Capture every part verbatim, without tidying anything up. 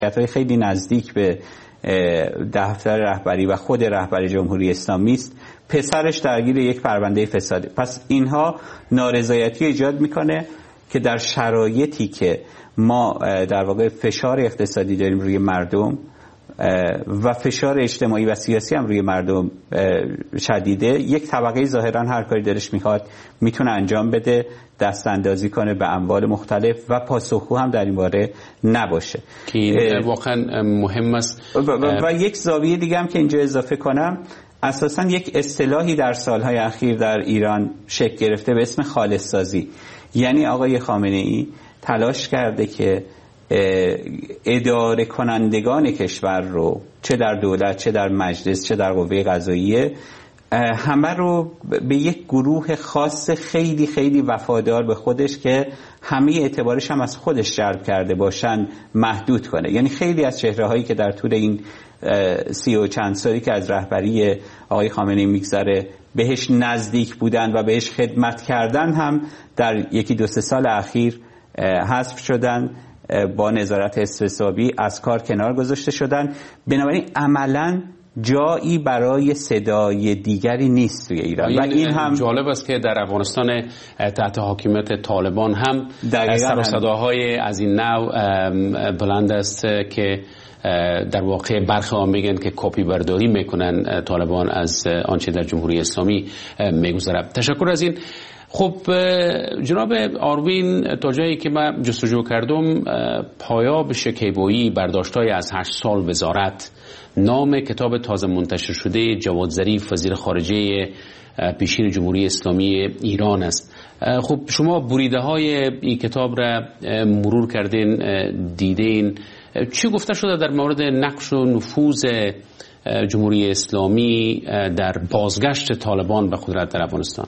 های خیلی نزدیک به دفتر رهبری و خود رهبر جمهوری اسلامی است، پسرش درگیر یک پرونده فساد. پس اینها نارضایتی ایجاد میکنه که در شرایطی که ما در واقع فشار اقتصادی داریم روی مردم و فشار اجتماعی و سیاسی هم روی مردم شدیده، یک طبقه ظاهرا هر کاری دلش میخواد میتونه انجام بده، دست اندازی کنه به اموال مختلف و پاسخگو هم در این باره نباشه که این واقعا مهم است. و, و, و یک زاویه دیگه هم که اینجا اضافه کنم، اساسا یک اصطلاحی در سالهای اخیر در ایران شکل گرفته به اسم خالص سازی. یعنی آقای خامنه ای تلاش کرده که اداره کنندگان کشور رو، چه در دولت، چه در مجلس، چه در قوه قضاییه، همه رو به یک گروه خاص خیلی خیلی وفادار به خودش که همه اعتبارش هم از خودش جلب کرده باشن محدود کنه. یعنی خیلی از چهره هایی که در طول این سی و چند سالی که از رهبری آقای خامنه‌ای میگذره بهش نزدیک بودن و بهش خدمت کردن هم در یکی دو سه سال اخیر حذف شدن، با نظارت حسابی از کار کنار گذاشته شدن. بنابراین عملاً جایی برای صدای دیگری نیست توی ایران. و این هم جالب است که در افغانستان تحت حاکمیت طالبان هم سر و صداهای از این نوع بلند است که در واقع برخی ها میگن که کپی برداری میکنن طالبان از آنچه در جمهوری اسلامی میگذره. تشکر از این. خب جناب آروین، تا جایی که من جستجو کردم، پایاب شکیبایی برداشت‌های از هشت سال وزارت، نام کتاب تازه منتشر شده جواد ظریف وزیر خارجه پیشین جمهوری اسلامی ایران است. خب شما بریده های این کتاب را مرور کردین، دیدین، چی گفته شده در مورد نقش و نفوذ جمهوری اسلامی در بازگشت طالبان به قدرت در افغانستان؟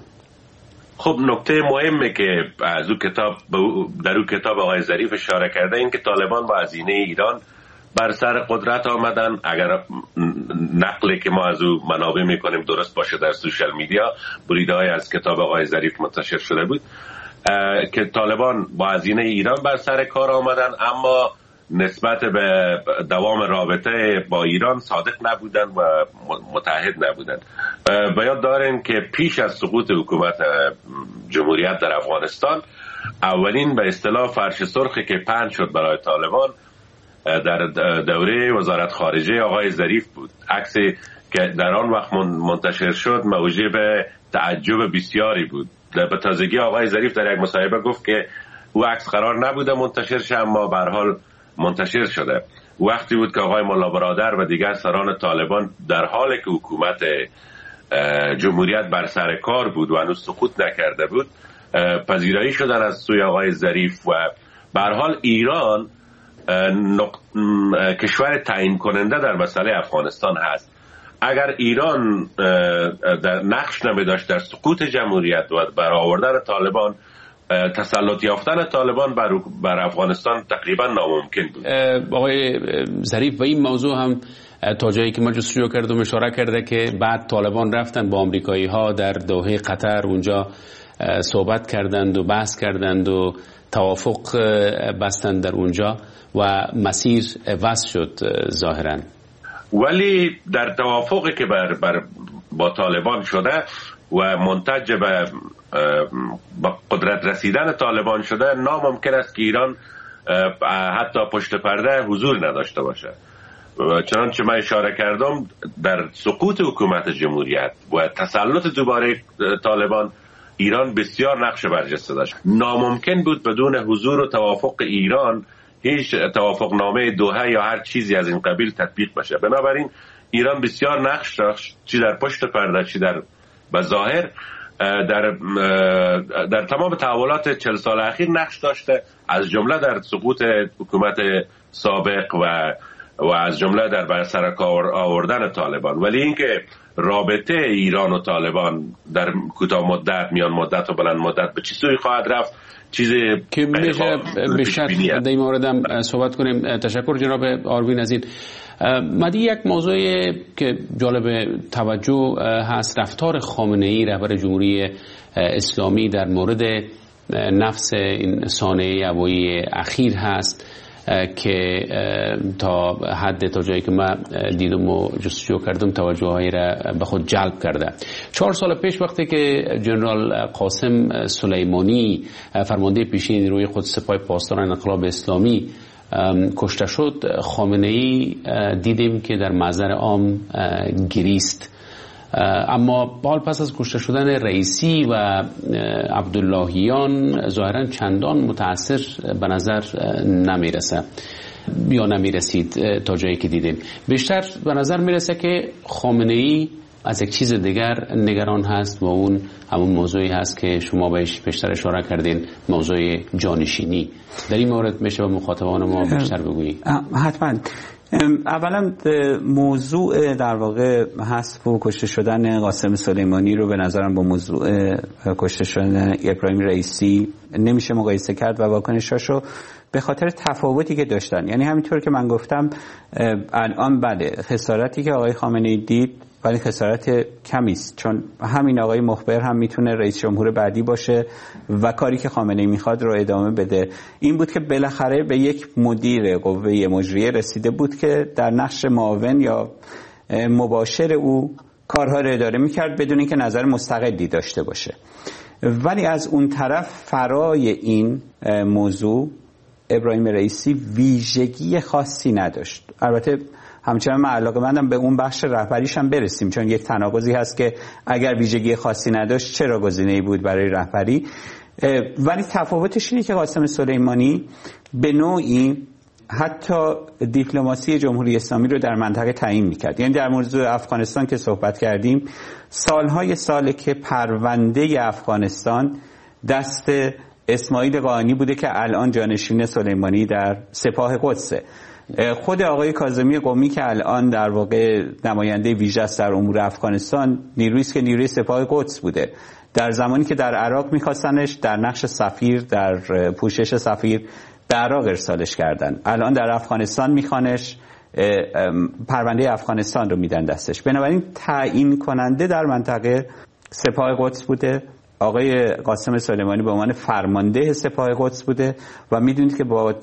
خب نکته مهمه که از او کتاب در او کتاب آقای ظریف اشاره کرده این که طالبان با هزینه ایران بر سر قدرت آمدن. اگر نقلی که ما از او منابع میکنیم درست باشه، در سوشال میدیا بریده های از کتاب آقای ظریف منتشر شده بود که طالبان با هزینه ایران بر سر کار آمدن، اما نسبت به دوام رابطه با ایران صادق نبودن و متحد نبودن. و یاد دارین که پیش از سقوط حکومت جمهوریت در افغانستان، اولین به اصطلاح فرش سرخی که پهن شد برای طالبان در دوره وزارت خارجه آقای ظریف بود. عکسی که در آن وقت منتشر شد موجب تعجب بسیاری بود. به تازگی آقای ظریف در یک مصاحبه گفت که او عکس قرار نبوده منتشر شه، اما به هر حال منتشر شده. وقتی بود که آقای ملا برادر و دیگر سران طالبان در حالی که حکومت جمهوریت بر سر کار بود و هنوز سقوط نکرده بود پذیرایی شدن از سوی آقای ظریف. و به هر حال ایران نق... کشور تعیین کننده در مسئله افغانستان هست. اگر ایران در نقش نمی داشت در سقوط جمهوریت و برآوردن طالبان، تسلط یافتن طالبان بر, بر افغانستان تقریبا ناممکن بود. آقای ظریف و این موضوع هم تا جایی که من جستجو کردم اشاره کرده که بعد طالبان رفتن با آمریکایی ها در دوحه قطر، اونجا صحبت کردند و بحث کردند و توافق بستند در اونجا و مسیر وصل شد ظاهرا. ولی در توافقی که بر, بر با طالبان شده و منتج به با قدرت رسیدن طالبان شده، ناممکن است که ایران حتی پشت پرده حضور نداشته باشه. چنانچه من اشاره کردم در سقوط حکومت جمهوریت و تسلط دوباره طالبان، ایران بسیار نقش برجسته داشت. ناممکن بود بدون حضور و توافق ایران هیچ توافق نامه دوحه یا هر چیزی از این قبیل تطبیق بشه. بنابراین ایران بسیار نقش داشت، چی در پشت پرده چی در بظاهر، در در تمام تحولات چهل سال اخیر نقش داشته، از جمله در سقوط حکومت سابق و و از جمله در بر سر کار آوردن طالبان. ولی اینکه رابطه ایران و طالبان در کوتاه مدت، میان مدت و بلند مدت به چه سوی خواهد رفت، چیزی که میشه بیشتر در این موردم صحبت کنیم. تشکر جناب آروین از این. مدی یک موضوع که جالب توجه هست، رفتار خامنه ای رهبر جمهوری اسلامی در مورد نفس این سانحه هوایی اخیر هست. که تا حد تا جایی که من دیدم و جستجو کردم توجه هایی را به خود جلب کرده. چهار سال پیش وقتی که جنرال قاسم سلیمانی فرمانده پیشین نیروی قدس سپاه پاسداران انقلاب اسلامی کشته شد، خامنه ای دیدیم که در محضر عام گریست. اما حال پس از کشته شدن رئیسی و عبداللهیان ظاهرا چندان متاثر به نظر نمیرسه یا نمیرسید تا جایی که دیدیم. بیشتر به نظر میرسه که خامنه ای از یک چیز دیگر نگران هست و اون همون موضوعی هست که شما بهش بیشتر اشاره کردین، موضوع جانشینی. در این مورد میشه به مخاطبان ما بیشتر بگویی؟ حتما. اولا موضوع در واقع حذف و کشته شدن قاسم سلیمانی رو به نظرم با موضوع کشته شدن ابراهیم رئیسی نمیشه مقایسه کرد و واکنشاشو به خاطر تفاوتی که داشتن. یعنی همینطور که من گفتم الان بله خسارتی که آقای خامنه‌ای دید ولی خسارت کمی است، چون همین آقای مخبر هم میتونه رئیس جمهور بعدی باشه و کاری که خامنه‌ای میخواد رو ادامه بده. این بود که بالاخره به یک مدیر قوه مجریه رسیده بود که در نقش معاون یا مباشر او کارها رو اداره میکرد بدون اینکه نظر مستقلی داشته باشه. ولی از اون طرف فرای این موضوع ابراهیم رئیسی ویژگی خاصی نداشت. البته همچنان من علاقه‌مندم به اون بخش رهبریش هم برسیم، چون یک تناقضی هست که اگر ویژگی خاصی نداشت چرا گزینه‌ای بود برای رهبری. ولی تفاوتش اینه که قاسم سلیمانی به نوعی حتی دیپلماسی جمهوری اسلامی رو در منطقه تعیین میکرد. یعنی در موضوع افغانستان که صحبت کردیم، سالهای ساله که پرونده افغانستان دست اسماعیل قائنی بوده که الان جانشین سلیمانی در سپاه قدسه. خود آقای کاظمی قمی که الان در واقع نماینده ویژه است در امور افغانستان، نیرویی است که نیروی سپاه قدس بوده. در زمانی که در عراق می‌خواستنش در نقش سفیر، در پوشش سفیر در عراق ارسالش کردن، الان در افغانستان میخوانش، پرونده افغانستان رو میدن دستش. بنابراین تعیین کننده در منطقه سپاه قدس بوده. آقای قاسم سلیمانی به عنوان فرمانده سپاه قدس بوده و میدونید که با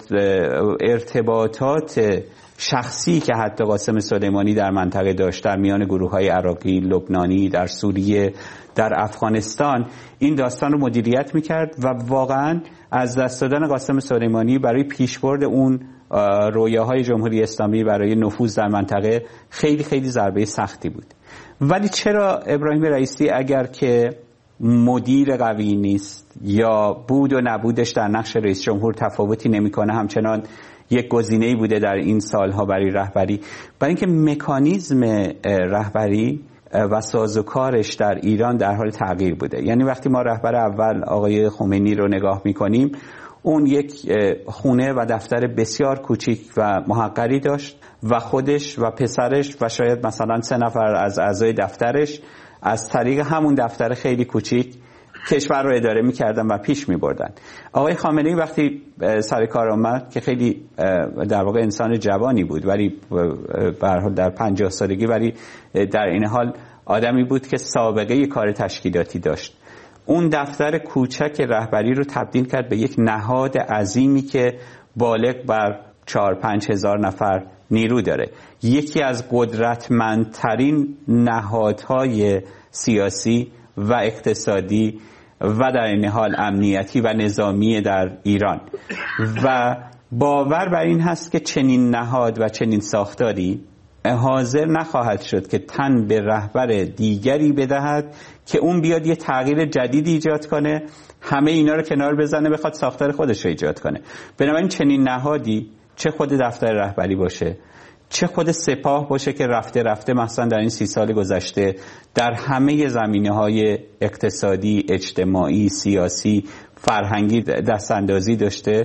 ارتباطات شخصی که حتی قاسم سلیمانی در منطقه داشت در میان گروه‌های عراقی، لبنانی، در سوریه، در افغانستان، این داستان رو مدیریت میکرد و واقعا از دست دادن قاسم سلیمانی برای پیشبرد اون رویاهای جمهوری اسلامی برای نفوذ در منطقه خیلی خیلی ضربه سختی بود. ولی چرا ابراهیم رئیسی اگر که مدیر قوی نیست یا بود و نبودش در نقش رئیس جمهور تفاوتی نمیکنه، همچنان یک گزینه‌ای بوده در این سالها برای رهبری؟ برای اینکه مکانیزم رهبری و سازوکارش در ایران در حال تغییر بوده. یعنی وقتی ما رهبر اول آقای خمینی رو نگاه میکنیم، اون یک خونه و دفتر بسیار کوچیک و محقری داشت و خودش و پسرش و شاید مثلا سه نفر از اعضای دفترش از طریق همون دفتر خیلی کوچیک کشور رو اداره می‌کردن و پیش می‌بردن. آقای خامنه‌ای وقتی سر کار آمد که خیلی در واقع انسان جوانی بود، ولی به هر حال در پنجاه سالگی، ولی در این حال آدمی بود که سابقه کار تشکیلاتی داشت. اون دفتر کوچک رهبری رو تبدیل کرد به یک نهاد عظیمی که بالغ بر چهار پنج هزار نفر نیرو داره. یکی از قدرتمندترین نهادهای سیاسی و اقتصادی و در این حال امنیتی و نظامی در ایران. و باور بر این هست که چنین نهاد و چنین ساختاری حاضر نخواهد شد که تن به رهبر دیگری بدهد که اون بیاد یه تغییر جدیدی ایجاد کنه، همه اینا رو کنار بزنه، بخواد ساختار خودش رو ایجاد کنه. بنابراین چنین نهادی، چه خود دفتر رهبری باشه، چه خود سپاه باشه که رفته رفته مثلا در این سی سال گذشته در همه زمینه‌های اقتصادی، اجتماعی، سیاسی، فرهنگی دستاندازی داشته،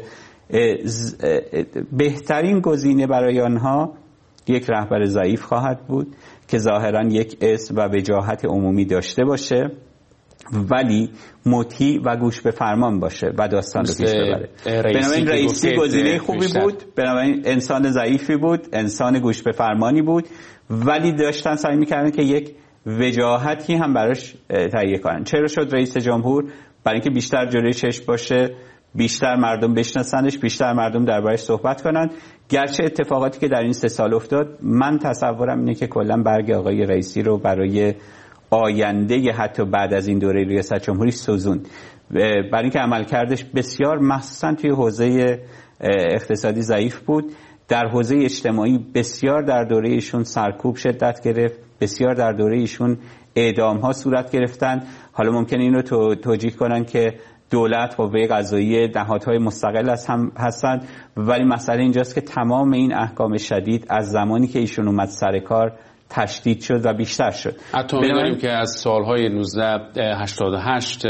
بهترین گزینه برای آنها یک رهبر ضعیف خواهد بود که ظاهراً یک اسم و وجاهت عمومی داشته باشه ولی مطیع و گوش به فرمان باشه و داستان رو پیش ببره. بنابراین رئیسی گزینه خوبی بود، بنابراین انسان ضعیفی بود، انسان گوش به فرمانی بود، ولی داشتن سعی می‌کردن که یک وجاهتی هم براش تهیه کنن. چرا شد رئیس جمهور؟ برای اینکه بیشتر جلوی چشم باشه، بیشتر مردم بشناسنش، بیشتر مردم دربارش صحبت کنن. گرچه اتفاقاتی که در این سه سال افتاد، من تصورم اینه که کلا برگ آقای رئیسی رو برای آینده حتی بعد از این دوره ریاست جمهوری سوزوند، برای اینکه عملکردش بسیار مخصوصا توی حوزه اقتصادی ضعیف بود. در حوزه اجتماعی بسیار در دوره ایشون سرکوب شدت گرفت، بسیار در دوره ایشون اعدام ها صورت گرفتن. حالا ممکنه اینو تو توجیه کنن که دولت قوه قضاییه نهادهای مستقل از هم هستند، ولی مسئله اینجاست که تمام این احکام شدید از زمانی که ایشون اومد سر کار تشدید شد و بیشتر شد. حتی می‌دونیم که از سالهای نوزده هشتاد و هشت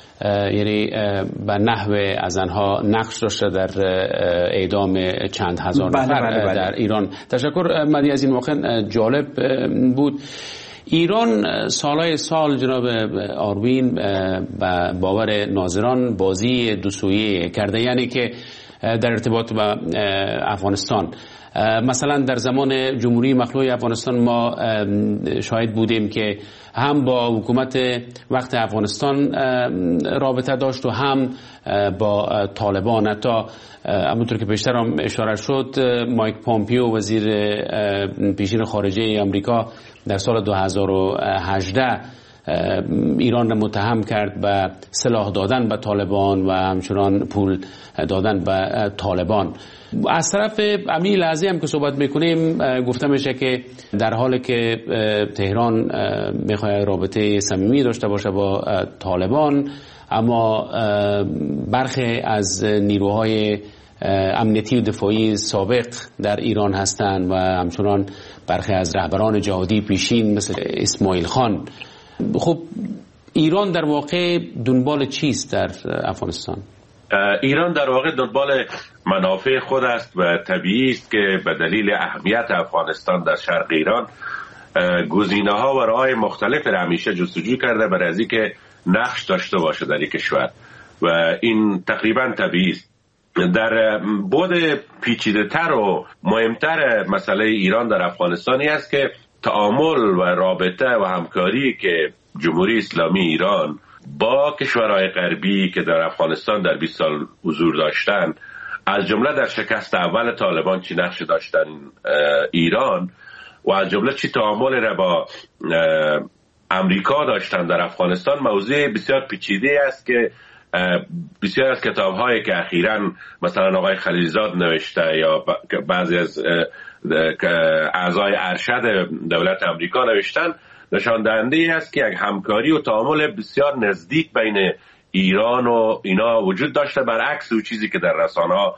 یعنی به نحو از آنها نقش داشته در اعدام چند هزار بله نفر بله بله. در ایران. تشکر مدی، از این واقعا جالب بود. ایران سالهای سال جناب آروین به باور ناظران بازی دوسویه کرده، یعنی که در ارتباط با افغانستان مثلا در زمان جمهوری مخلوع افغانستان ما شاهد بودیم که هم با حکومت وقت افغانستان رابطه داشت و هم با طالبان. حتی همونطور که پیشتر هم اشاره شد، مایک پامپیو وزیر پیشین خارجه آمریکا در سال دو هزار و هجده ایران را متهم کرد به سلاح دادن به طالبان و همچنان پول دادن به طالبان. از طرف امیر لحظه هم که صحبت میکنیم گفته میشه که در حالی که تهران میخواد رابطه صمیمی داشته باشه با طالبان، اما برخی از نیروهای امنیتی و دفاعی سابق در ایران هستند و همچنان برخی از رهبران جهادی پیشین مثل اسماعیل خان. خب ایران در واقع دنبال چیست در افغانستان؟ ایران در واقع دنبال منافع خود است و طبیعی است که به دلیل اهمیت افغانستان در شرق ایران گزینه‌ها و راه‌های مختلف را همیشه جستجو کرده برای از اینکه نقش داشته باشه در یک کشور و این تقریبا طبیعی است. در بعد پیچیده‌تر و مهمتر مسئله ایران در افغانستانی است که تعامل و رابطه و همکاری که جمهوری اسلامی ایران با کشورهای غربی که در افغانستان در بیست سال حضور داشتن، از جمله در شکست اول طالبان چی نقش داشتن ایران و از جمله چی تعامل را با امریکا داشتن در افغانستان، موضوع بسیار پیچیده است که بسیار از کتاب‌هایی که اخیراً مثلا آقای خلیلزاد نوشته یا بعضی از اعضای ارشد دولت امریکا نوشتن، نشان دهنده است که یک همکاری و تعامل بسیار نزدیک بین ایران و اینا وجود داشته، برعکس اون چیزی که در رسانه‌ها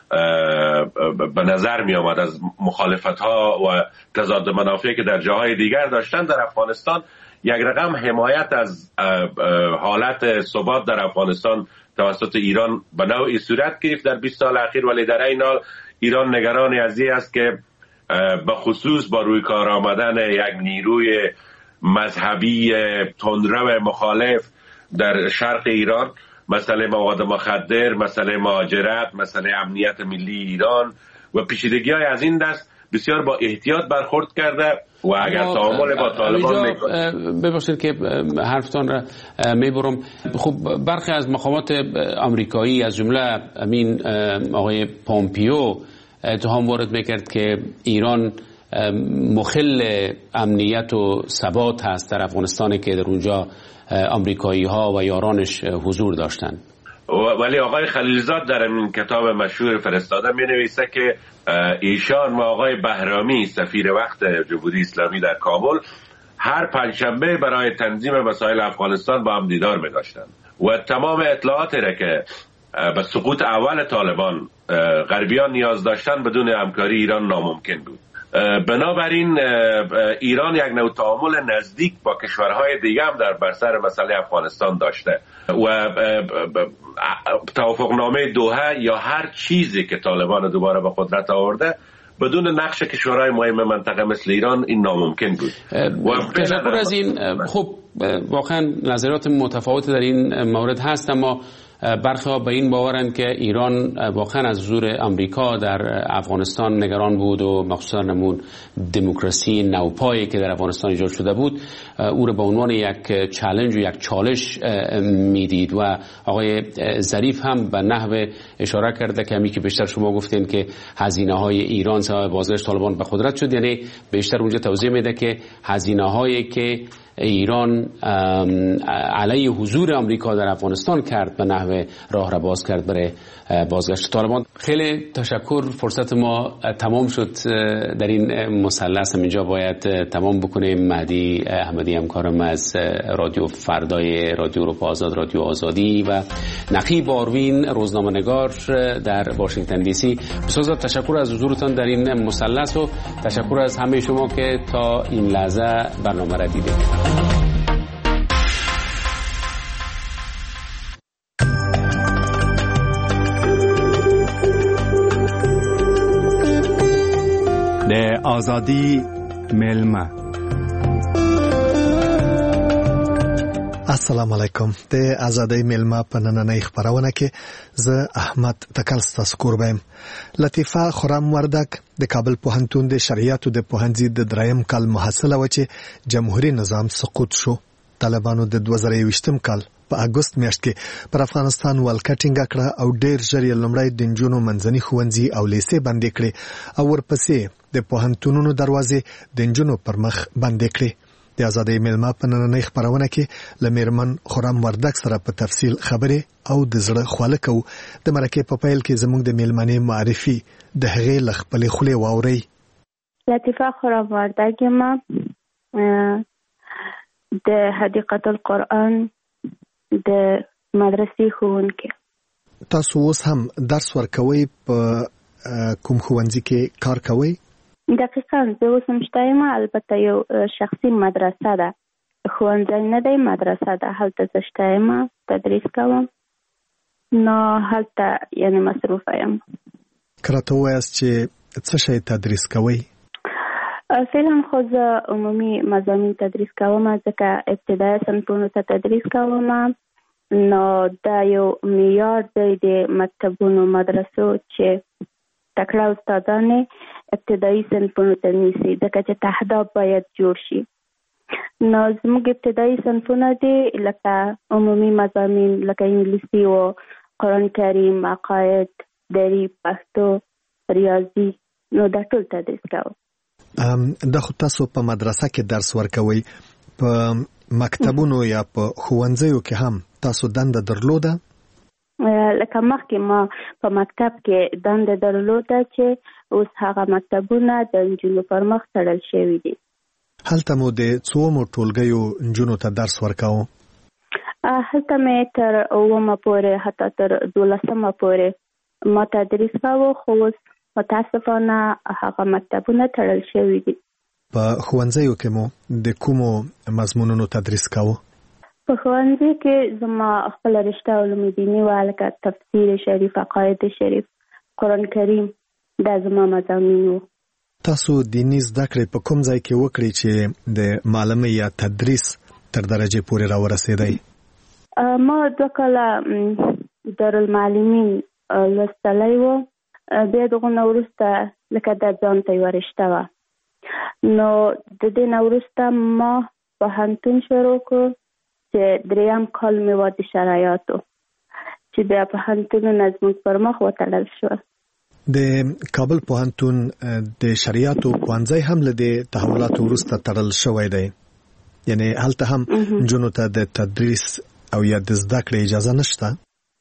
به نظر می آمد از مخالفت‌ها و تضاد منافعی که در جاهای دیگر داشتن. در افغانستان یک رقم حمایت از حالت ثبات در افغانستان توسط ایران به نوعی صورت گرفت در بیست سال اخیر، ولی در این حال ایران نگران از این است که به خصوص با روی کار آمدن یک نیروی مذهبی تندرو مخالف در شرق ایران، مسئله مواد مخدر، مسئله مهاجرت، مسئله امنیت ملی ایران و پیچیدگی‌های از این دست بسیار با احتیاط برخورد کرده و اگر تعامل با طالبان میکنه. ببخشید که حرفتان را میبرم. خب برخی از مقامات آمریکایی از جمله امین آقای پامپیو اتهام وارد میکرد که ایران مخل امنیت و ثبات هست در افغانستان که در اونجا آمریکایی ها و یارانش حضور داشتند. ولی آقای خلیلزاد در این کتاب مشهور فرستاده می نویسه که ایشان و آقای بهرامی سفیر وقت جمهوری اسلامی در کابل هر پنجشنبه برای تنظیم مسائل افغانستان با هم دیدار می داشتند و تمام اطلاعاتی را که به سقوط اول طالبان غربیان نیاز داشتن بدون همکاری ایران ناممکن بود. بنابراین ایران یک نوع تعامل نزدیک با کشورهای دیگه هم در بر سر مسئله افغانستان داشته و توافقنامه دوحه یا هر چیزی که طالبان دوباره به قدرت آورده بدون نقش کشورهای مهم منطقه مثل ایران این ناممکن بود. تشکر از این. خب واقعا نظرات متفاوت در این مورد هست، اما برخی ها به این باورند که ایران واقعا از حضور آمریکا در افغانستان نگران بود و مخصوصا نمون دموکراسی نوپایی که در افغانستان ایجاد شده بود او را به عنوان یک چالش و یک چالش میدید و آقای ظریف هم به نحو اشاره کرده که همی که بیشتر شما گفتین که هزینه های ایران سبب بازگشت طالبان به قدرت شد، یعنی بیشتر اونجا توضیح میده که هزینه هایی که ایران علیه حضور آمریکا در افغانستان کرد به نحو راه را باز کرد برای بازگشت طالبان. خیلی تشکر. فرصت ما تمام شد در این مثلث، اینجا باید تمام بکنیم. مهدی احمدی همکارم از رادیو فردای رادیو اروپا آزاد، رادیو آزادی و نقیب آروین روزنامه‌نگار در واشنگتن دی سی، بسیار تشکر از حضورتان در این مثلث و تشکر از همه شما که تا این لحظه برنامه را دیدید. د آزادی ملما. السلام علیکم. د آزادی ملما په نننۍ خبرونه کې زه احمد تکل ستاسو کوربم. لطیفه خرم وردک د کابل پوهنتون د شریعت د پوهنځي د دریم کال محصله و چې جمهوریت نظام سقوط شو. طالبانو د دوه زره یوویشتم کال په اگست میاشت کې پر افغانستان ولکټینګ کړه او ډیر ژر یې لومړی د نجونو منځني ښوونځي او لیسې بندې کړې او ورپسې د پوهنتونونو دروازې د نجونو پر مخ بندې کړې. د آزادۍ ملما په نننۍ خبرونه کې له میرمن خرم وردک سره په تفصیل خبرې او د زړه خواله کوو. د مرکې په پیل کې زموږ د میلمنې معرفي د هغې له خپلې خولې واورئ. لطیفه خرم وردک ما د حدیقه القرآن د مدرسې ښوونکې. تاسو اوس هم درس ورکوئ؟ په کوم ښوونځي کې کار کوئ؟ دقیقاً زه اوس هم شته یم، البته یو شخصي مدرسه ده، ښوونځی نه دی، مدرسه ده. هلته زه شته یم، تدریس کوم، نو هلته یعنې مصروفه یم. که راته ووایاست چې څه شی تدریس کوئ؟ فعلا خو زه عمومي مضامین تدریس کوم، ځکه ابتدایي صنفونو ته تدریس کوم. نو دا یو معیار دی د مکتبونو مدرسو چې تکړه استادان ابتدایي صنفونو ته نیسي، ځکه چې تهداب باید جوړ شي. نو زموږ ابتدایي صنفونه دي لکه عمومي مضامین لکه انګلیسي او قرآن کریم، عقاید، دري، پښتو، ریاضي، نو دا ټول تدریس کوم. دا خو تاسو په مدرسه کې درس ورکوي، په مکتبونو یا په ښوونځیو کې هم تاسو دنده درلوده؟ لکه مخکې ما په مکتب کې دنده درلوده چې اوس هغه مکتبونه د نجونو پر مخ تړل شوي دي. هلته مو د څومو ټولګیو نجونو ته درس ورکاوه؟ هلته مې تر اوومه پورې حتی تر دولسمه پورې ما تدریس کاوه، خو اوس متاسفانه هغه مکتبونه تړل شوي دي. په ښوونځیو کې مو د کومو مضمونونو تدریس کاوه؟ په ښوونځي کې زما خپله رشته علوم دیني وه، لکه تفسیر شریف، عقاید شریف، قرآن کریم، دا زما مضامین وو. تاسو دیني زده کړې په کوم ځای کې وکړئ چې د معلمۍ یا تدریس تر درجې پورې راورسېدئ؟ ما دوه کاله دارالمعلمین لوستلی و، بیا دغه نه وروسته لکه دا ځان ته یوه رشته وه. نو د دې نه وروسته ما پوهنتون شروع کړ چې دریم کال مې وه د شرایطو، چې بیا پوهنتونونه زموږ پر مخ وتړل شول. د کابل پوهنتون د شریعتو پوهنځی هم له دې تحولاتو وروسته تړل شوی دی، یعنی هلته هم نجونو ته د تدریس او یا د زده کړې اجازه نشته؟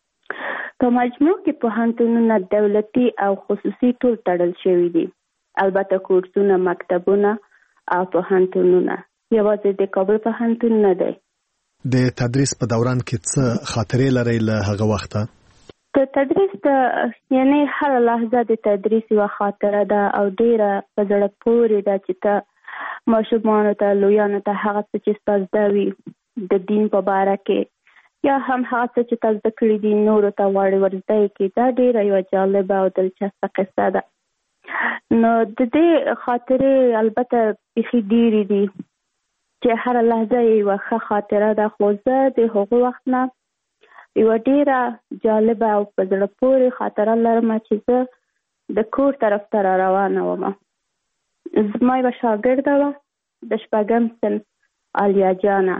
په مجموع کې پوهنتونونه دولتي او خصوصي ټول تړل شوي دي، البته کورسونه، مکتبونه او پوهنتونونه، یوازې د کابل پوهنتون نه دی. د تدریس په دوران کې څه خاطرې لرئ له هغه وخته؟ د تدریس د یعنی هر لحظه د تدریس یوه خاطره ده او ډیره په زړه پورې ده چې ته ماشومانو ته، لویانو ته هغه څه چې ستا زده وي د دین په باره کې یا هم هغه څه چې تا زده کړي دي نورو ته غواړي ورزده یې کړي، دا ډیره یوه جالبه او دلچسپه قصه ده. نو د دې خاطرې البته بیخي ډیرې دي چې هر لحظه یې یوه ښه خاطره ده، خو زه د هغو وخت نه یو ډیره جالبه او په زړه پورې خاطره لرم چې زه د کور طرف ته را روانه وم. زما یوه شاګرده وه د شپږم صنف عالیه جانه.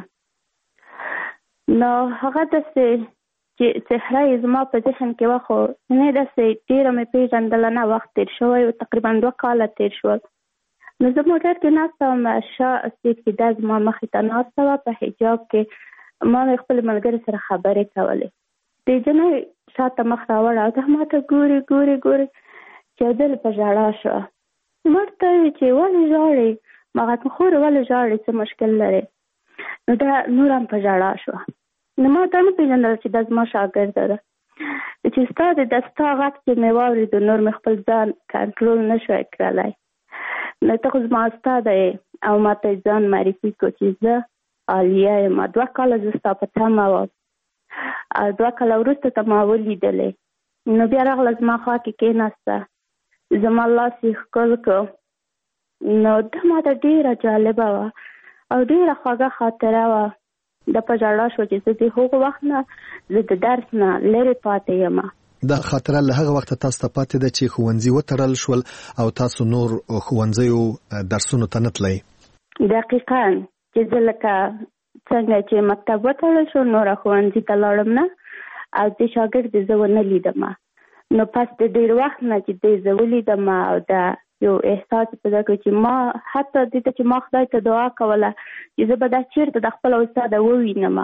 نو هغه داسې چې څهره یې زما په ذهن کې وه، خو نه داسې ډېره مې پېژندله نه، وخت تېر شوی و، تقریبا دوه کاله تېر شول. نو زه موټر کې ناسته وم، شا سیفیده زما مخې ته ناسته وه په حجاب کې. ما مې خپل ملګري سره خبرې کولې. د جنۍ شاته مخ راوړه او دا ما ته ګوري ګوري ګوري چې دل په ژړا شوه. ما ورته وویل چې ولې ژاړې؟ ما غږ خورې ولې ژاړې، څه مشکل لرې؟ نو دا نور هم په ژړا شوه. نو ما دا نه پېژندله چې دا زما شاګرده ده. چې ستا د دا ستا غږ چې مې واورېدو، نور مې خپل ځان کنټرول نه شوی کړلی. نو ته خو زما استاده یې او ما ته ځان معرفي کړو چې زه عالیه یم. دوه کاله زه ستا په تمه وم او دوه کاله وروسته ته ما ولیدلې. نو بیا راغله زما خوا کې کېناسته، زما لاس یې ښکل کړو. نو دا ما ته ډېره جالبه وه او ډېره خوږه خاطره وه. د په ژړا شوه چې زه د هغو وخت نه زه د درس نه لرې پاتې یم. دا خاطره له هغه وخته تاسو ته پاتې ده چې ښوونځي وتړل شول او تاسو نور ښوونځیو درسونو ته نه تلئ؟ دقیقاً، چې زه لکه څنګه چې مکتب وتړل شو نوره ښوونځي ته لاړم نه او دې شاګرد زه ونه لیدم. نو پس د ډېر وخت نه چې دې زه ولیدم او دا یو احساس پیدا کړ چې ما حتی دې ته چې ما خدای ته دعا کوله چې زه به دا چېرته د خپله استاده ووینم،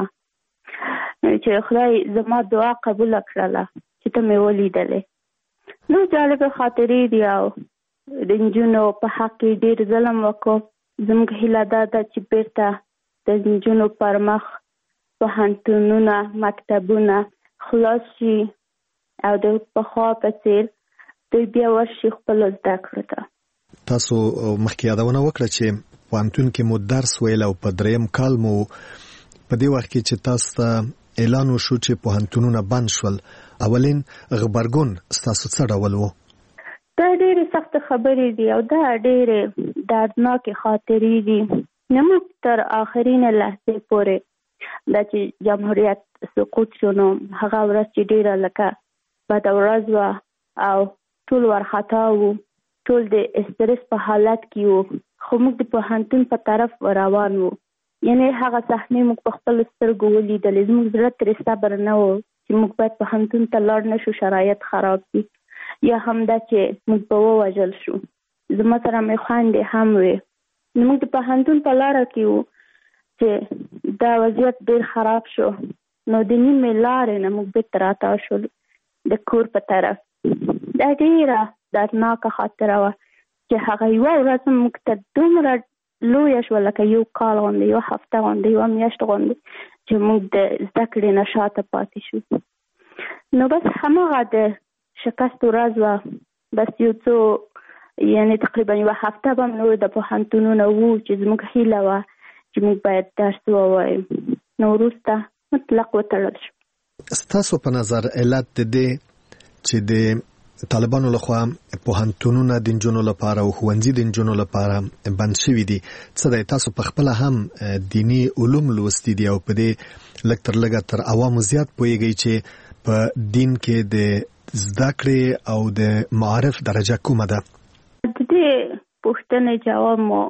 چې خدای زما دعا قبوله کړله چې ته مې ولیدلې. نو جالبه خاطرې دي او د نجونو په حق کې ډېر ظلم وکړو. زموږ هیله دا ده چې بیرته د نجونو پر مخ پوهنتونونه مکتبونه خلاص شي او د پخوا په څېر دوی بیا ورشي خپلو زده کړو ته. تاسو مخکې یادونه وکړه چې پوهنتون کې مو درس ویل او په دریم کال مو په دې وخت کې چې تاسو ته اعلان وشو چې پوهنتونونه بند شول، اولین غبرګون ستاسو څه ډول و؟ دا ډېرې سختې خبرې دي او دا ډېرې دردناکې خاطرې دي. نه موږ تر آخرینه لحظې پورې دا چې جمهوریت سقوط شو نو هغه ورځ چې ډېره لکه بده ورځ وه او ټول ورخطا وو، ټول د استرس په حالت کې وو، خو موږ د پوهنتون په طرف روان وو. یعنې هغه صحنې موږ په خپلو سترګو ولیدلې. زموږ زړه ترې صبر نه و چې موږ باید پوهنتون ته لاړ نه شو، شرایط خراب دي، یا هم دا چې موږ به ووژل شو. زما سره مې خویندې هم وې. موږ د پوهنتون په لاره کې وو چې دا وضعیت ډېر خراب شو. نو د نیمې لارې نه موږ بېرته راتاو شول د کور په طرف. دا ډېره دردناکه خاطره وه چې هغه یوه ورځ موږ ته دومره لویه شوه لکه یو کال غوندې، یوه هفته غوندې، یوه میاشت غوندې چې موږ د زده کړې نه شاته پاتې شو. نو بس هماغه د شکست ورځ وه. بس یو څو یعنې تقریبا یوه هفته به نور د پوهنتونونه وو چې زموږ هیله وه چې موږ باید درس ووایو. نو وروسته مطلق وتړل شو. ستاسو په نظر علت د دې چې د طالبانو لخوا پوهنتونونه د نجونو لپاره او ښوونځي د نجونو لپاره بند شوي دي څه دی؟ تاسو په خپله هم دیني علوم لوستي دي او په دې لږ تر لږه تر عوامو زیات پوهیږئ چې په دین کې د زده کړې او د معارف درجه کومه ده؟ د دې پوښتنې جواب مو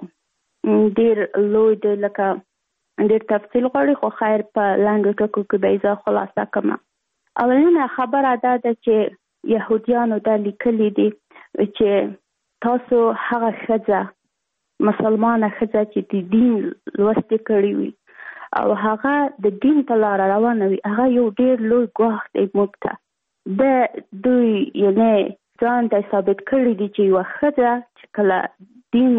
ډېر لوی دی، لکه ډېر تفصیل غواړي، خو خیر په لنډو ټکو کې به یې زه خلاصه کړم. اولینه خبره دا ده چې یهودیانو دا لیکلي دي چې تاسو هغه ښځه مسلمانه ښځه چې د دین لوستې کړې وي او هغه د دین په لاره روانه وي، هغه یو ډېر لوی ګواښ دی موږ ته. د دوی یعنې ځان ته ثابت کړي دي چې یوه ښځه چې کله دین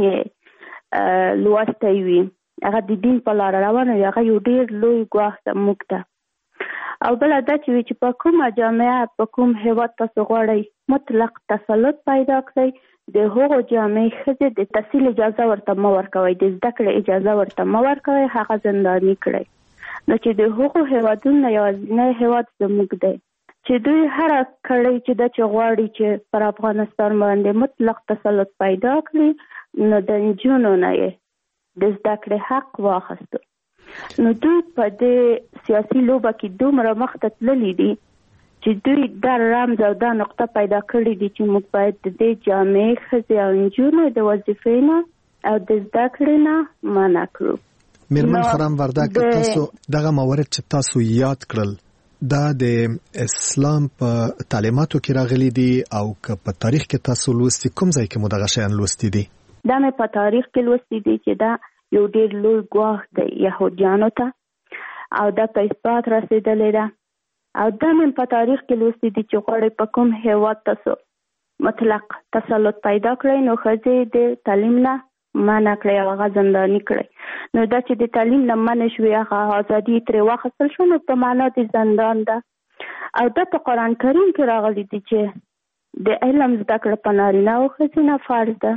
یې لوستی وي، هغه د دین په لاره روانه وي، هغه یو ډېر لوی ګواښ ده موږ ته. او بله دا چې وي چې په کومه جامعه په کوم هېواد تاسو غواړئ مطلق تسلط پیدا کړئ، د هغو جامعې ښځې د تحصیل اجازه ورته مه ورکوئ، د زده کړې اجازه ورته مه ورکوئ، هغه زنداني کړئ. نو چې د هغو هېوادونو یوازینی هېواد زموږ دی چې دوی هره کړۍ چې دا چې غواړي چې پر افغانستان باندې مطلق تسلط پیدا کړي، نو د نجونو نه یې د زده کړې حق واخیستو. نو دوی په دې سیاسي لوبه کې دومره مخته تللي دي چې دوی دا رمز او دا نقطه پیدا کړې دي چې موږ باید د دې جامعې ښځې او نجونو د وظیفې نه او د زده کړې نه منع کړو. میرمن خرم وردک، تاسو دغه موارد چې تاسو یاد کړل دا د اسلام په تعلیماتو کې راغلي دي او که په تاریخ کې تاسو لوستي کوم ځای کې مو دغه شیان لوستي دي؟ دا مې په تاریخ کې لوستي دي چې دا یو ډېر لوی ګواښ دی یهودیانو ته او دا په اثبات رسېدلی ده. او دا مې په تاریخ کې لوستي دي چې غواړئ په کوم هېواد تاسو مطلق تسلط پیدا کړئ نو ښځې د تعلیم نه منع کړئ او هغه زنداني کړئ. نو دا چې د تعلیم نه منع شوې هغه ازادي ترې واخیستل شو نو په معنا د زندان ده. او دا په قرآن کریم کې راغلي دي چې د علم زده کړه په نارینه او ښځینه فرض ده.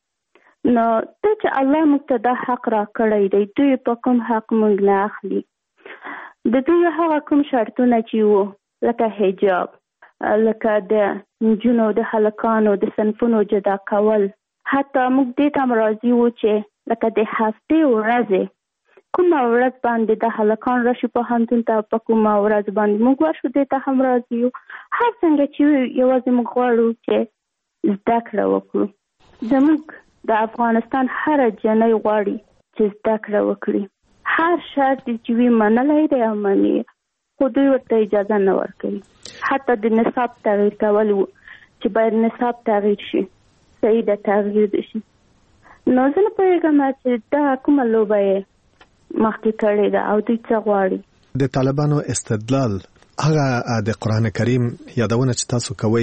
نو دا چې الله موږ ته دا حق را کړی دی دوی په کوم حق موږ نه اخلي. د دوی هغه کوم شرطونه چې وو لکه حجاب، لکه د نجونو د هلکانو د صنفونو جدا کول، حتی موږ دې ته هم راضي وو چې لکه د هفتې ورځې کومه ورځ باندې د هلکان راشي پوهنتون ته په کومه ورځ باندې موږ ورشو دې ته هم راضي یو. هر څنګه چې یوازې موږ غواړو چې زده کړه وکړو. زموږ د افغانستان هره جنۍ غواړي چې زده کړه وکړي. هر شرط چې وي منلی دی او مني خو دوی ورته اجازه نه ورکوي. حتی د نصاب تغییر کول و چې باید نصاب تغییر شي، صحیح د تغییر شي. نو زه نه پوهېږم چې دا کومه لوبه یې مخکې کړې ده او دوی څه غواړي. د طالبانو استدلال هغه د قرآن کریم یادونه چې تاسو کوئ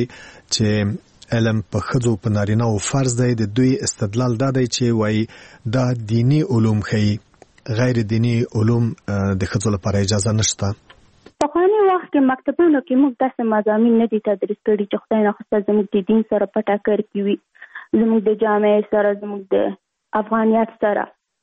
چې علم په ښځو په نارینه او فرض دی، د دوی استدلال دا دی چې وایي دا دینی علوم ښیي، غیر دینی علوم د ښځو لپاره اجازه نشته. پخواني وخت کې مکتبونو کې موږ داسې مضامین نه دي تدریس کړي چې خدای نخواسته زموږ د دین سره په ټکر کې وي، زموږ د جامعې سره، زموږ د افغانیت سره.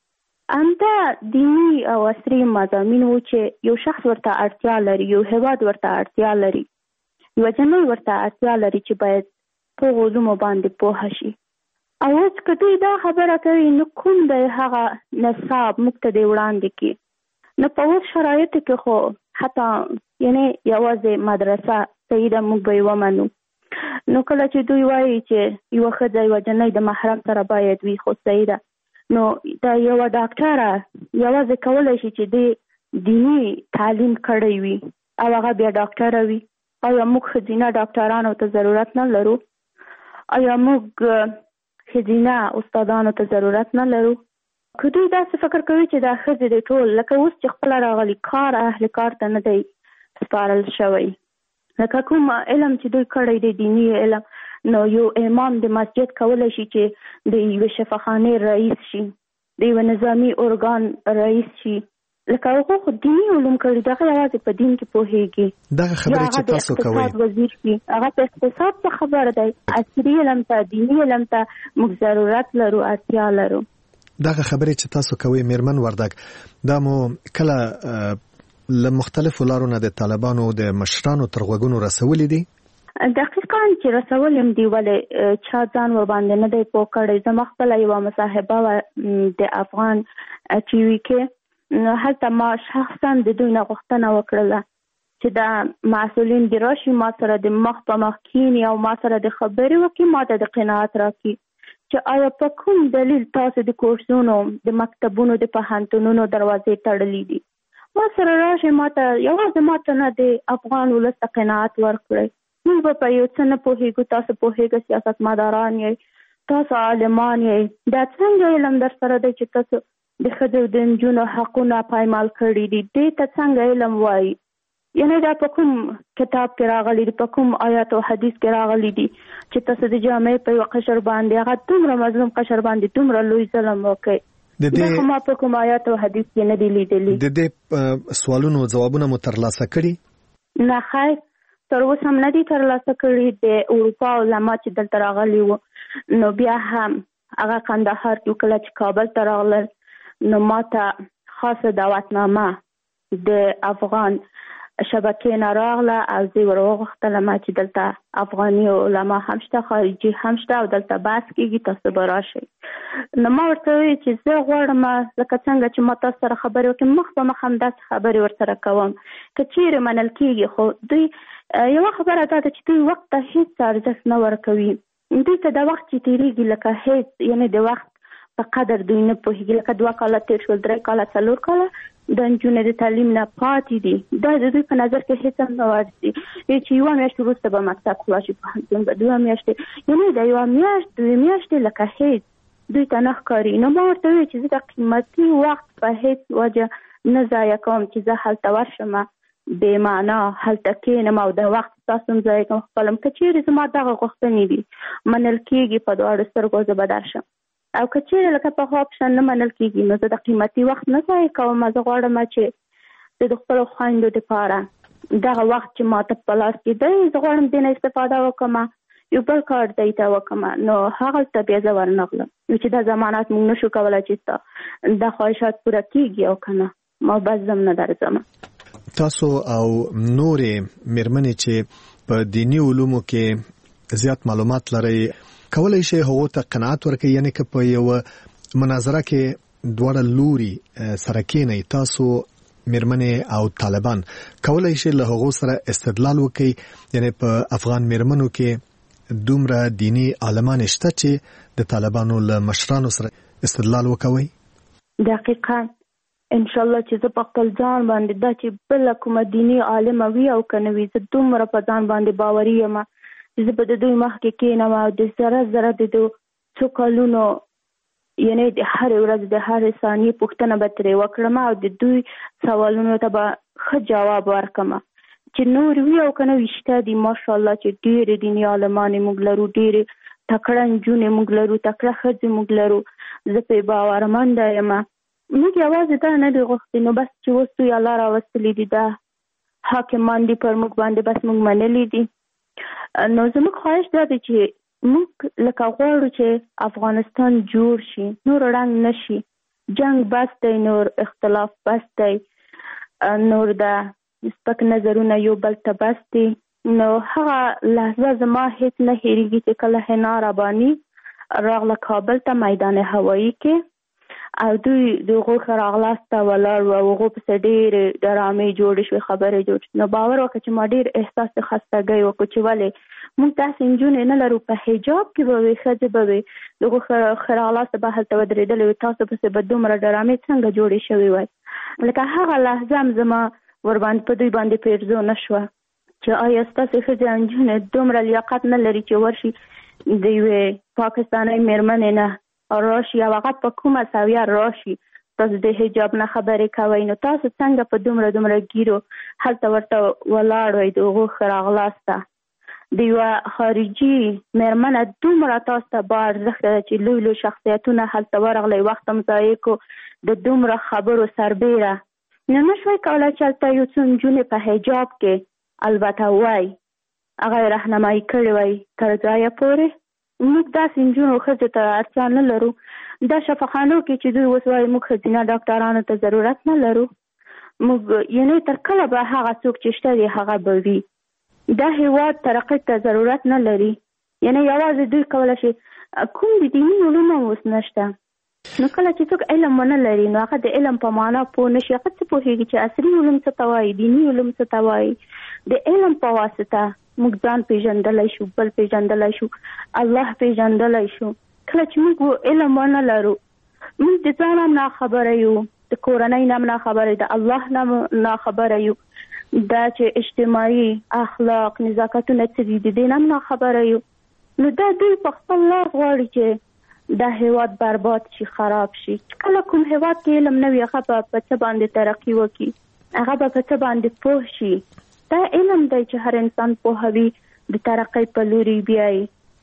همدا دینی او عصري مضامین وو چې یو شخص ورته اړتیا لري، یو هیواد ورته اړتیا لري، یو جنۍ ورته اړتیا لري چې باید په علومو باندې پوه شي. او اوس که دوی دا خبره کوي نو کوم دی هغه نصاب موږ ته دی وړاندې کړي. نو په اوس شرایطو کې خو حتی یعنی یوازې مدرسه صحیح ده موږ به یې ومنو. نو کله چې دوی وایي چې یوه ښځه یوه جنۍ د محرم سره باید وي خو صحیح ده، نو دا یوه ډاکټره یوازې کولی شي چې د دیني تعلیم کړی وي او هغه بیا ډاکټره وي. آیا موږ ښځینه ډاکټرانو ته ضرورت نه لرو؟ آیا موږ ښځینه استادانو ته ضرورت نه لرو؟ که دوی داسې فکر کوي چې دا ښځې دی ټول لکه اوس چې خپله راغلي کار اهل کار ته نه دی سپارل شوی، لکه کوم علم چې دوی کړی دی دیني علم، نو یو امام د مسجد کولی شي چې د یوې شفاخانې رئیس شي، د یوه نظامي ارګان رئیس شي. لکه هغه خو دیني علوم کړي، دغه یوازې په دین کې پوهېږي. دغه خبرې چې تاسو کوئ هغه د اقتصاد وزیر شي، هغه په اقتصاد څه خبر دی. عصري علم ته، دیني علم ته موږ ضرورت لرو، اړتیا لرو. دغه خبرې چې تاسو کوئ میرمن وردک، دا مو کله له مختلفو لارو نه د طالبانو د مشرانو تر غوږونو رسولي دي؟ دقیقاً چې رسول یم دی ولې چا ځان ور باندې نه دی پوه کړی. زما خپله یوه مصاحبه وه د افغان ټي وي کې، هلته ما شخصا د دوی نه غوښتنه وکړله چې دا مسؤلین دې راشي ما سره د مخ په مخ کښېني او ما سره د خبرې وکړي، ما ته د قناعت راکړي چې آیا په کوم دلیل تاسو د کورسونو د مکتبونو د پوهنتونونو دروازې تړلې دي. ما سره راشئ، ما ته یوازې ما ته نه د افغان ولس ته قناعت ورکړئ. موږ به په یو څه نه پوهېږو، تاسو پوهېږئ، سیاستمداران یې، تاسو عالمان یې، دا څنګه علم در سره دی چې تاسو د ښځو د نجونو حقونه پایمال کړي دي، دې ته څنګه علم وایي؟ یعنی دا په کوم کتاب کې راغلی دي، په کوم آیات او حدیث کې راغلی دي چې تاسو د جامعې په یو قشر باندې، هغه دومره مظلوم قشر باندې دومره لوی ظلم وکړي؟ دا خو ما په کوم آیات او حدیث کې نه دي لیدلي. د دې سوالونو ځوابونه مو ترلاسه کړي؟ نه خیر، تر اوسه هم نه دي ترلاسه کړي. د اروپا علما چې دلته راغلي وو نو بیا هم هغه کندهار کې کله چې کابل ته راغلل نو ما ته خاصه دعوتنامه د افغان شبکې نه راغله او زه ورغوښتلم چې دلته افغاني علما هم شته، خارجي هم شته او دلته بحث کېږي، تاسو به راشئ. نو ما ورته وویل چې زه غواړم لکه څنګه چې ما تاسو سره خبرې وکړم مخ په مخ همداسې خبرې ورسره کوم، که چیرې منل کېږي. خو دوی یوه خبره دا ده چې دوی وخت ته هېڅ ارزښت نه ورکوي. دوی ته د وخت چې تېرېږي لکه هېڅ، یعنې د وخت په قدر دوی نه پوهېږي. لکه دوه کاله تېر شول، درې کاله، څلور کاله د نجونې د تعلیم نه پاتې دي. دا د دوی په نظر کې هېڅ هم نه ورځي چې یوه میاشت وروسته به مکتب خلاص شي، پوهنتون به دوه میاشتې، یعنې د یوه میاشت دوه میاشتې لکه هېڅ دوی ته نه ښکاري. نو ما ورته وویل چې زه د قیمتي وخت په هېڅ وجه نه ضایع کوم چې زه هلته ورشم بې معنا هلته کښېنم او د وخت ستاسو هم ضایع کوم خپلم. که چیرې زما دغه غوښتنې دي منل کېږي په دواړو سترګو زه به درشم، او که چیرې لکه پخوا اپشن نه منل کېږي نو زه د قیمتي وخت نه ضایع کوم. زه غواړم چې زه د خپلو خویندو دپاره دغه وخت چې ماته په لاس کې دی زه غواړم دې نه استفاده وکړم، یو بل کار دی ته وکړم. نو هغلته بیا زه ورنغلم چې دا ضمانت موږ نشو کولی چې ستا دا خواهشات پوره کېږي او که نه ما بس زم نه درځم. تاسو او نورې مېرمنې چې په دیني علومو کې زیات معلومات لرئ کولای شي هغو ته قناعت ورکړي، یعنی که په یو مناظره کې دواړه لوري سره کېنئ، تاسو مېرمنې او طالبان کولای شي له هغو سره استدلال وکړي، یعنی په افغان مېرمنو کې دومره دیني عالمان شته چې د طالبانو له مشرانو سره استدلال وکوي؟ دقیقاً انشاءالله چې زه په خپل ځان باندې دا چې بله کومه دیني عالمه وي او که نه وي زه دومره په ځان باندې باوري یم زه به د دوی مخکې کېنم او د ذره ذره د دوی څو کلونو یعنې د هرې ورځې د هرې ثانیې پوښتنه به ترې وکړم او د دوی سوالونو ته به ښه جواب ورکړم چې نور وي او که نه وي شته دي. ماشاءالله چې ډېرې دیني عالمانې موږ لرو، ډېرې تکړه نجونې موږ لرو، تکړه ښځې موږ لرو. زه پرې باورمنده یم. موږ یوازې دا نه دي غوښتي نو بس چې اوس دوی الله راوستلي دي، دا حاکمان دي پر موږ باندې، بس موږ منلي دي. نو زموږ خواهش دا دی چې موږ لکه غواړو چې افغانستان جوړ شي، نور رنګ نشي، جنگ بس دی، نور اختلاف بس دی، نور د سپک نظرونه یو بل ته بس دي. نو هغه لحظه زما هیڅ نه هېرېږي چې کله حنا رباني راغله کابل ته میدان هوایي کې او دوی د هغو ښه راغلاست ته ولاړ وو او هغو پسې ډېرې ډرامې جوړې شوې، خبرې جوړ شوې. نو باور وکړه چې ما ډېر احساس د خستګۍ وکړو چې ولې موږ داسې نجونې نه لرو، په حجاب کې به وي، ښځې به وي، د هغو ښه راغلاست به هلته ودرېدلې وي، تاسو پسې به دومره ډرامې څنګه جوړې شوې وای. لکه هغه لحظه هم زما ورباندې په دوی باندې پیرزو نه شوه چې آیا ستاسې ښځې او نجونې دومره لیاقت نه لري چې ورشي د یوې پاکستانۍ مېرمنې نه راشي او هغه په کومه سویه راشي تاسو د حجاب نه خبرې کوئ، نو تاسو څنګه په دومره دومره ګیرو هلته ورته ولاړ وئ د هغو ښه راغلاسته. د یوه خارجي مېرمنه دومره تاسو ته با ارزښته ده چې لوی لوی شخصیتونه هلته ورغلی، وخت هم ضایع کو د دومره خبرو سربیره. نو نه شوی کولی چې هلته یو څو نجونې په حجاب کې البته وای هغه یې رهنمایي کړې وای تر ځایه پورې. موږ داسې نجونو ښځو ته اړتیا نه لرو. دا شفاخانو کې چې دوی اوس وایي موږ ښځینه ډاکټرانو ته ضرورت نه لرو. موږ یعنې تر کله به هغه څوک چې شته دی هغه به وي. دا هېواد ترقۍ ته ضرورت نه لري، یعنې یوازې دوی کولی شي کوم د دیني علوم هم اوس نشته. نو کله چې څوک علم ونه لري نو هغه د علم په معنا پوه نه شي، هغه څه پوهېږي چې عصري علوم څه ته وایي، دیني علوم څه ته وایي. د علم په واسطه موږ ځان پیژندلی شو، بل پیژندلی شو، الله پیژندلی شو. کله چې موږ علم ونه لرو موږ د ځان هم ناخبره یو، د کورنۍ نه هم ناخبره یو، د الله نه هم ناخبره یو، دا چې اجتماعي اخلاق نزاکتونه څه دي د دې نه هم ناخبره یو. نو دا دوی په خپل لاس غواړي چې دا هېواد برباد شي، خراب شي. کله کوم هېواد کې علم نه وي هغه به په څه باندې ترقي وکړي، هغه به په څه باندې پوه شي. دا علم دی چې هر انسان پوهوي د ترقۍ په لوري بیایي.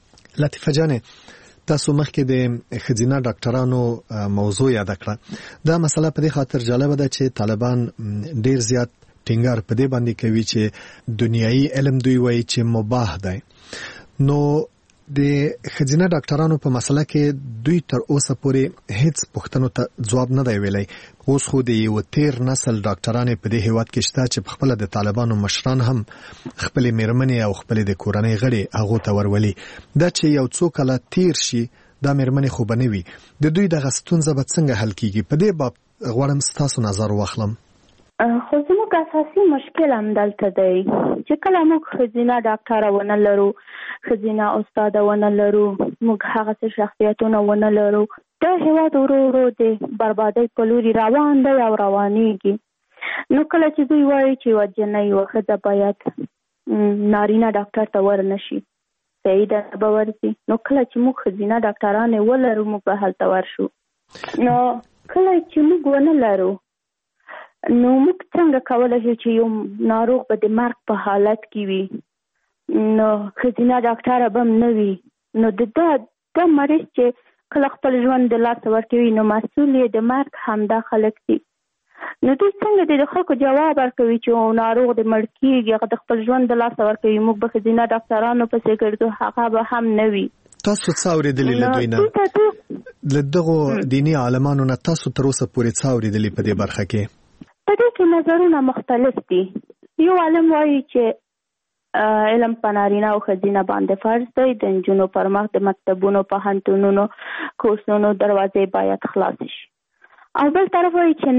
لطیفه جانې تاسو مخکې د ښځینه ډاکټرانو موضوع یاد کړه. دا مسله په دې خاطر جالبه ده چې طالبان ډیر زیات ټینګار په دې باندې کوي چې دنیایي علم دوی وایي چې مباح دی. نو د ښځینه ډاکټرانو په مسله کې دوی تر اوسه پورې هیڅ پوښتنو ته ځواب نه دی ویلی. اوس خو د یو تیر نسل ډاکټرانې په دې هیواد کې شته چې په خپل د طالبانو مشران هم خپل میرمنې او خپل د کورنۍ غړي هغه ته ورولي. دا چې یو څو کله تیر شي دا میرمنې خو بنوي، د دوی د غستونزه به څنګه حل کیږي؟ په دې باب غواړم ستاسو نظر واخلم. خو زموږ اساسي مشکل هم دلته دی چې کله موږ ښځینه ډاکټره ونه لرو، ښځینه استاده ونه لرو، موږ هغه څه شخصیتونه ونه لرو، دا هېواد ورو ورو د بربادۍ په لوري روان دی او روانېږي. نو کله چې دوی وایي چې یوه جنۍ یوه ښځه باید نارینه ډاکټر ته ورنشي، صحیح ده به ورځي. نو کله چې موږ ښځینه ډاکټرانې ولرو موږ به هلته ورشو. نو کله چې موږ ونه لرو نو موږ څنګه کولی شو چې یو ناروغ به د مرګ په حالت کې وي، نو ښځینه ډاکټره به هم نه وي، نو د دا دا مریض چې کله خپل ژوند د لاسه ورکوي نو مسؤل یې د مرګ همدا خلک دي. نو دوی څنګه د خلکو جواب ورکوي چې ناروغ د مړ کېږي، هغه د خپل ژوند د لاسه ورکوي، موږ به ښځینه ډاکټرانو پسې ګرځو، هغه به هم نه وي. تاسو څه اورېدلي له دوی نه؟ له دغو دیني عالمانو نه تاسو تر اوسه پورې څه اورېدلي په دې برخه کې؟ په دې کې نظرونه مختلف دي. یو عالم وایي چې علم په نارینه او ښځینه باندې فرض دی، د نجونو پر مخ د مکتبونو، پوهنتونونو، کورسونو دروازې باید خلاص شي. او بل طرف وایي چې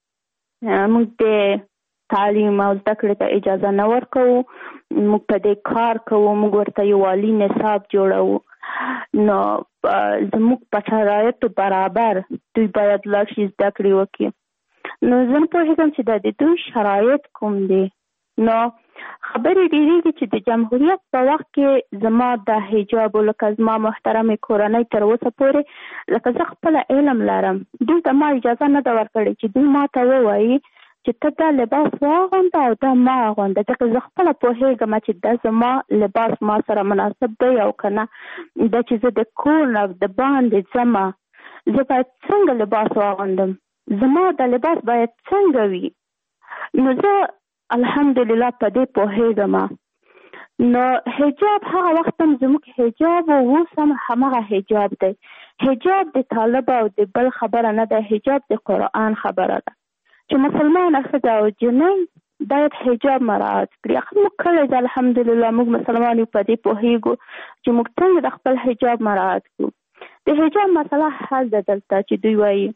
نه، موږ د تعلیم او زده کړې ته اجازه نه ورکوو، موږ په دې کار کوو، موږ ورته یو عالي نصاب جوړوو. نو زموږ په شرایطو برابر دوی باید لاړ شي زده کړې وکړي. نو زه نه پوهېږم چې دا د دوی شرایط کوم دي. نو خبرې ډېرېږي چې د جمهوریت په وخت کې زما د حجاب، لکه زما محترمې کورنۍ تر اوسه پورې، لکه زه خپله علم لرم، دوی ته ما اجازه نه ده ورکړې چې دوی ما ته ووایي چې ته دا لباس واغونده او دا ما اغونده، ځکه زه خپله پوهېږم چې دا زما لباس ما سره مناسب دی او که نه. دا چې زه د کور نه د باندې ځمه، زه باید څنګه لباس واغوندم، زما د لباس باید څنګه وي. نو زه الحمدلله په دې پوهېږم. نو حجاب هغه وخت هم زموږ حجاب و، اوس هم همغه حجاب دی. حجاب د طالب او د بل خبره نه ده، حجاب د قرآن خبره ده چې مسلمانه ښځه او جنۍ باید حجاب مراعات کړي. هغه موږ کړی ده الحمدلله، موږ مسلمان یو، په دې پوهېږو چې موږ څنګه د خپل حجاب مراعات کړو. د حجاب مسله حل ده دلته چې دوی وایي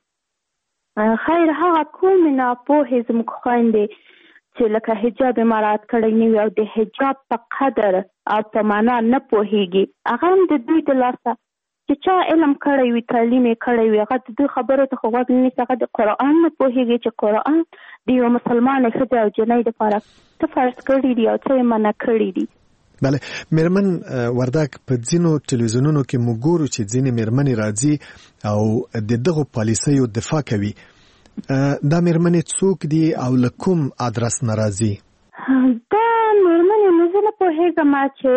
خیر هغه کومې ناپوهې زموږ خویندې چې لکه حجاب مراعات کړی نه وي او د حجاب په قدر او په معنا نه پوهېږي، هغه هم د دوی د لاسه چې چا علم کړی وي، تعلیم یې کړی وي، هغه د دوی خبرو ته خو غوږ نه نیسي، هغه د قرآن نه پوهېږي چې قرآن د یوه مسلمانې ښځې او جنۍ دپاره څه فرض کړي دي او څه یې منع کړي دي. بله میرمن وردک، په ځینو ټلویزیونونو کې موږ ګورو چې ځینې میرمنې راځي او د دغو پالیسیو دفاع کوي. دا میرمنې څوک دي او له کوم ادرس نه راځي؟ دا میرمنې نو زه نه پوهېږم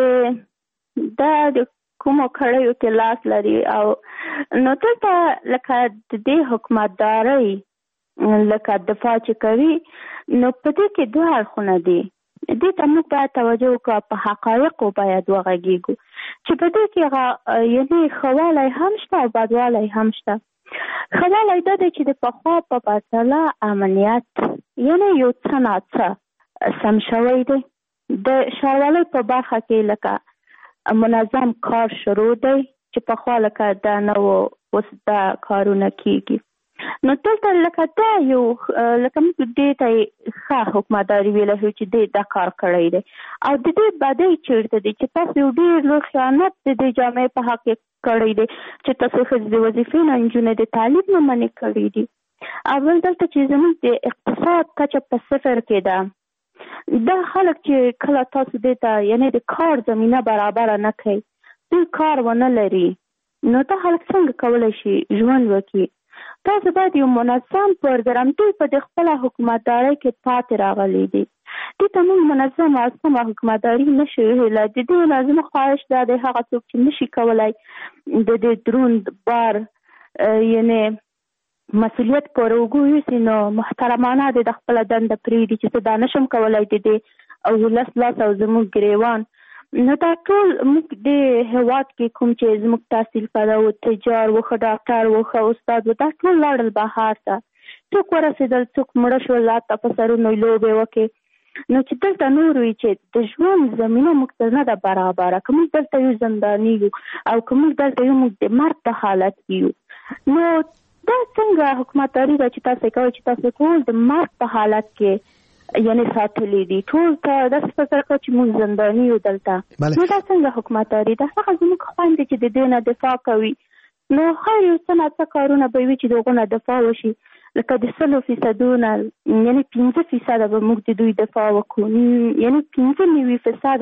چې دا د کومو کړیو کې لاس لري. او نو دلته لکه د دې حکومتدارۍ لکه دفاع چې کوي، نو په دې کې دوه اړخونه دي. دې ته موږ باید توجه وکړو، په حقایقو باید وغږیږو چې په دې کې هغه یعنې ښه والی هم شته او بدوالی هم شته. ښه والی دا دی چې د پخوا په پرتله امنیت یعنې یو څه ناڅه سم شوی دی. د ښاروالۍ په برخه کې لکه منظم کار شروع دی چې پخوا لکه دا نه و، اوس دا کارونه کېږي. نو دلته لکه دا یو لکه موږ دې ته ښه حکومتداري ویلی شو چې دې دا کار کړی دی. او د دې بدۍ چېرته دی چې تاسو یو ډېر لوی خیانت د دې جامعې په حق کې کړی دی چې تاسو ښځې د وظیفې نه، نجونې د تعلیم نه منې کړي دي. اول دلته چې زموږ د اقتصاد کچه په صفر کې ده، دا خلک چې کله تاسو دې ته یعنې د کار زمینه برابره نه کوي، دوی کار ونه لري، نو دا خلک څنګه کولی شي ژوند وکړي؟ تاسو باید یو منظم پروګرام، دوی په د خپله حکومتدارۍ کې پاتې راغلی دي، دې ته موږ منظم او سمه حکومتداري نشو ویلی. د دې نه زموږ خواهش دا دی هغه څوک چې نشي کولی د دې دروند بار یعنې مسؤلیت پر اوږو یوسي، نو محترمانه د خپله دنده پرېږدي چې زه دا نشم کولی د دې او ولس لاس او زموږ ګریوان نو دا ټول موږ د هېواد کې کوم چې زموږ تحصیل کړی و، تجار و، ښه ډاکټر و، ښه استاد و، دا ټول لاړل بهر ته. څوک ورسېدل، څوک مړه شول، لاته په سرونو لوبې وکړې. نو چې دلته نور وي چې د ژوند زمینه موږ ته نه ده برابره، که موږ دلته یو زنداني یو او که موږ دلته یو موږ د مرګ په حالت کې یو، نو دا څنګه حکومتداري ده چې تاسو کوئ چې تاسو ټول د مرګ په حالت کې یعنی ساتلی دي، ټول ته داسې فکر کوي چې موږ زنداني یو دلته. نو دا څنګه حکومتداري ده؟ هغه زموږ خویندې چې د دې نه دفاع کوي، نو خیر یو څه نه څه کارونه به وي چې د هغو نه دفاع وشي، لکه د سلو فیصدونه یعنی پنځه فیصده به موږ د دوی دفاع وکړو، یعنی پنځه نوي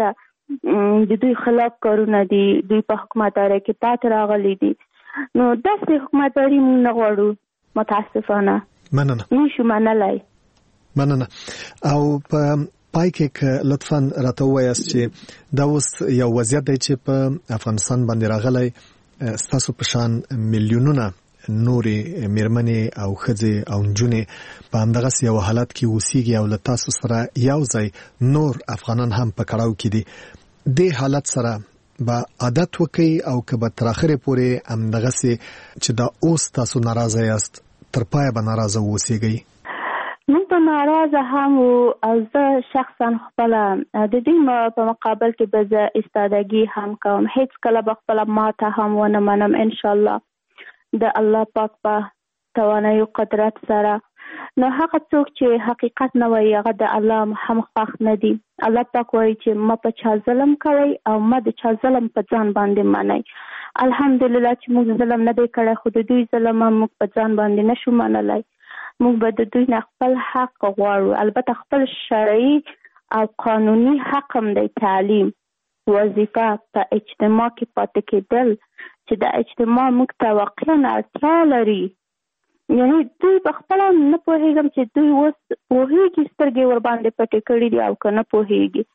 فیصده د دوی خلاف کارونه دي، دوی په حکومتدارۍ کې پاتې راغلي دي. نو داسې حکومتداري موږ نه غواړو، متاسفانه مننه نشو منلی. مننه. او په پای کې لطفاً راته ووایاست چې دا اوس یو وضعیت دی چې په افغانستان باندې راغلی، ستاسو په شان میلیونونه نورې میرمنې او ښځې او نجونې په همدغسې یو حالت کې اوسېږي او له تاسو سره یو ځای نور افغانان هم په کړاو کې دي. دې حالت سره به عادت وکړي او که به تر اخرې پورې همدغسې چې دا اوس تاسو ناراضه یاست تر پایه به ناراضه واوسېږئ؟ موږ به ناراضه هم وو او زه شخصا خپله د دوی په مقابل کې به زه استادګي هم کوم، هیڅ کله به خپله ماته هم ونه منم انشاءالله د الله پاک په توانایي او قدرت سره. نو هغه څوک چې حقیقت نه وایي هغه د الله هم خوښ نه دي. الله پاک وایي چې ما په چا ظلم کوئ او ما د چا ظلم په ځان باندې منئ. الحمدلله چې موږ ظلم نه دی کړی، خو د دوی ظلم هم موږ په ځان باندې نشو منلی. موږ به د دوی نه خپل حق غواړو، البته خپل شرعي او قانوني حق هم دی، تعلیم، وظیفه، په اجتماع کې پاتې کېدل چې د اجتماع موږ ته واقعا اړتیا لري. یعنی دوی په خپله نه پوهېږم چې دوی اوس پوهېږي سترګې ورباندې پټې کړي دي او که نه پوهېږي.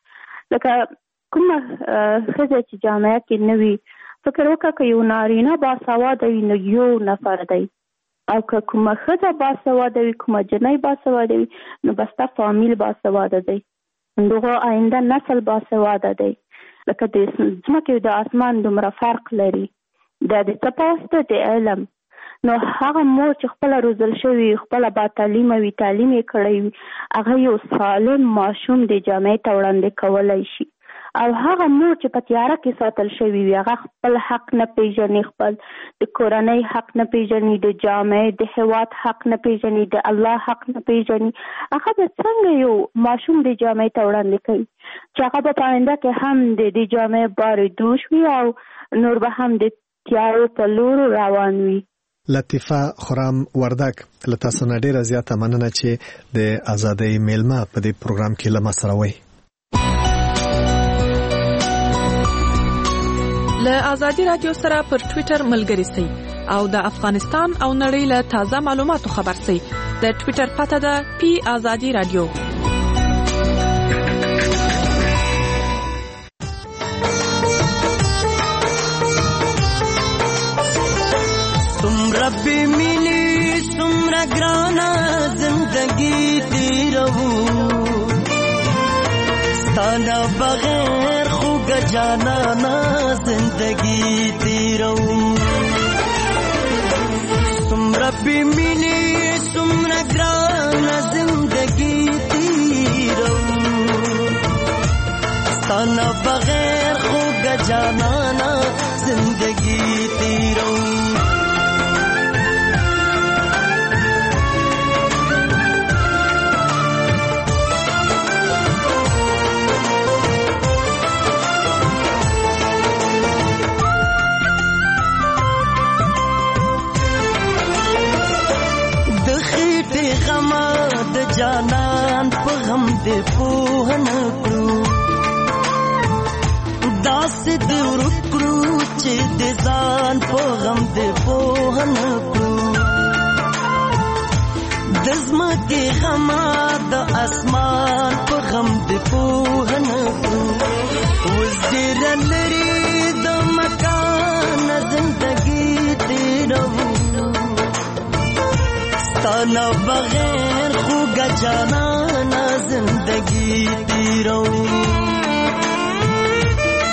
لکه کومه ښځه چې جامعه کې نه وي، فکر وکړه که یو نارینه باسواده وي نو یو نفر دی، او که کومه ښځه باسواده وي، کومه جنۍ باسواده وي، نو بس ستا فامیل باسواده دی، دغه آینده نسل باسواده دی. لکه د ځمکې او د اسمان دومره فرق لري. دا د څه په واسطه د علم. نو هغه مور چې خپله روزل شوي، خپله با تعلیمه وي، تعلیم یې کړی وي، هغه یو سالم ماشوم د جامعې ته وړاندې کولی شي. او هغه مور چې په تیاره کې ساتل شوي وي، هغه خپل حق نه پیژني، خپل د کورنۍ حق نه پیژني، د جامعې د هېواد حق نه پیژني، د الله حق نه پیژني، هغه به څنګه یو ماشوم د جامعې ته وړاندې کوي چې هغه به په آینده کې هم د دې جامعې بارې دوش وي او نور به هم د تیارو په لور روان وي. لطیفه خرم وردک، له تاسو نه ډیره زیاته مننه چې د ازادۍ میلمه په دې پروګرام کې له ما سره وئ. له ازادي رادیو سره پر ټوئیټر ملګري سئ او د افغانستان او نړۍ له تازه معلوماتو خبر سئ. د ټوئیټر پته ده پی ازادي رادیو. तुम रब्बी मिली सुमरा ग्राना जिंदगी तेरहू ताना बगैर खुग जाना ना जिंदगी तेरहू तुम रब्बी मिली सुमरा ग्राना जिंदगी तेरहू ताना बगैर खुग जाना ना जिंदगी तेरहू جانان په غم دې پوه نه کړو داسې دې ورکړو چې دې ځان په غم دې پوه نه کړو د ځمکې غما د اسمان په غم دې پوه نه کړو اوس ډېره لرې د مکان زندګي تېروو ستانه بغیر خوږه جانانه زندګي تېروو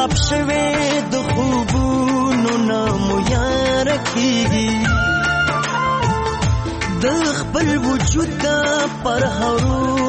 چاپ شوه د خوبونو نامو یار کیږي د خپل وجود پر هرو